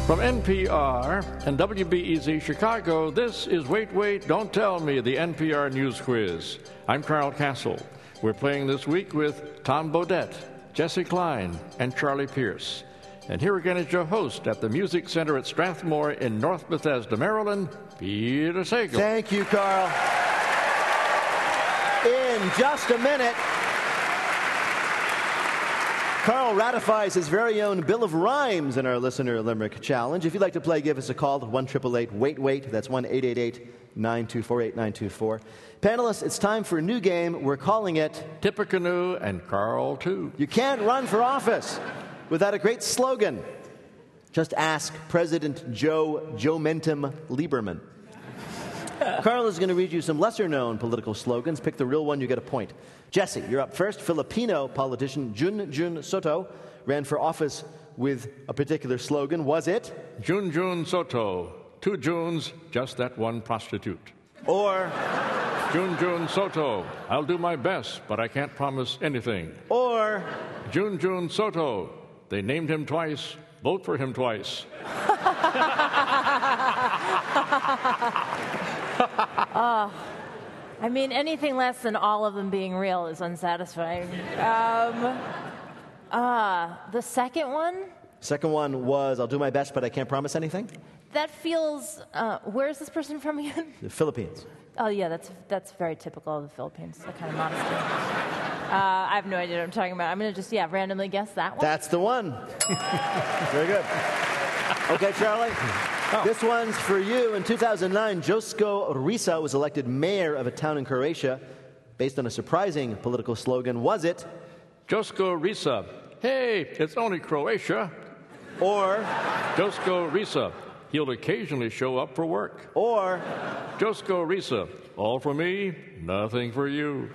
From NPR and WBEZ Chicago, this is Wait, Wait, Don't Tell Me, the NPR News Quiz. I'm Carl Castle. We're playing this week with Tom Bodett, Jesse Klein, and Charlie Pierce. And here again is your host at the Music Center at Strathmore in North Bethesda, Maryland, Peter Sagal. Thank you, Carl. In just a minute, Carl ratifies his very own Bill of Rhymes in our Listener Limerick Challenge. If you'd like to play, give us a call at 1-888-WAIT-WAIT. That's 1-888-924-8924. Panelists, it's time for a new game. We're calling it Tippecanoe and Carl, too. You can't run for office without a great slogan. Just ask President Joe Jomentum Lieberman. Carl is going to read you some lesser-known political slogans. Pick the real one, you get a point. Jesse, you're up first. Filipino politician Junjun Soto ran for office with a particular slogan. Was it? Junjun Soto, 2 Junes, just that one prostitute. Or? Junjun Soto, I'll do my best, but I can't promise anything. Or? Junjun Soto, they named him twice, vote for him twice. I mean, anything less than all of them being real is unsatisfying. The second one? Second one was, I'll do my best, but I can't promise anything? That feels... where is this person from again? The Philippines. Oh, yeah, that's very typical of the Philippines, that kind of modesty. I have no idea what I'm talking about. I'm going to just, randomly guess that one. That's the one. Very good. Okay, Charlie. This one's for you. In 2009, Josko Risa was elected mayor of a town in Croatia based on a surprising political slogan. Was it? Josko Risa, hey, it's only Croatia. Or? Josko Risa, he'll occasionally show up for work. Or? Josko Risa, all for me, nothing for you.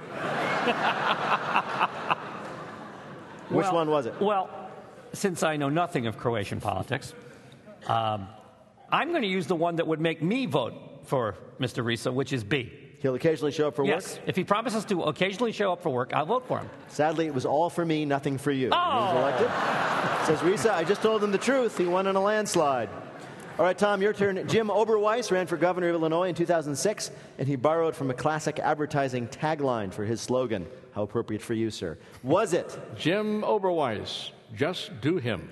Which one was it? Well, since I know nothing of Croatian politics, I'm going to use the one that would make me vote for Mr. Risa, which is B. He'll occasionally show up for work? Yes. If he promises to occasionally show up for work, I'll vote for him. Sadly, it was all for me, nothing for you. Oh! He was elected. Says Risa, I just told him the truth. He won in a landslide. All right, Tom, your turn. Jim Oberweis ran for governor of Illinois in 2006, and he borrowed from a classic advertising tagline for his slogan. How appropriate for you, sir. Was it? Jim Oberweis, just do him.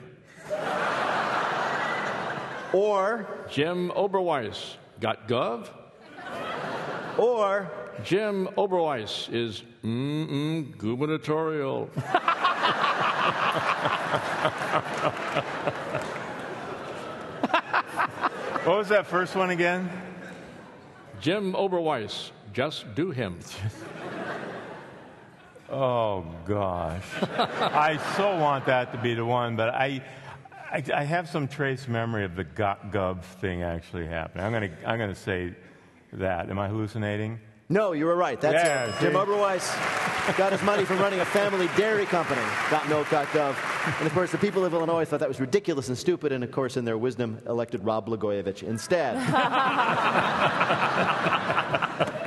Or? Jim Oberweis, got gov? Or? Jim Oberweis is gubernatorial. What was that first one again? Jim Oberweis, just do him. Oh, gosh. I so want that to be the one, but I have some trace memory of the gov thing actually happening. I'm gonna say that. Am I hallucinating? No, you were right. That's it. Jim Oberweis got his money from running a family dairy company. .milk.gov. And, of course, the people of Illinois thought that was ridiculous and stupid, and, of course, in their wisdom, elected Rod Blagojevich instead.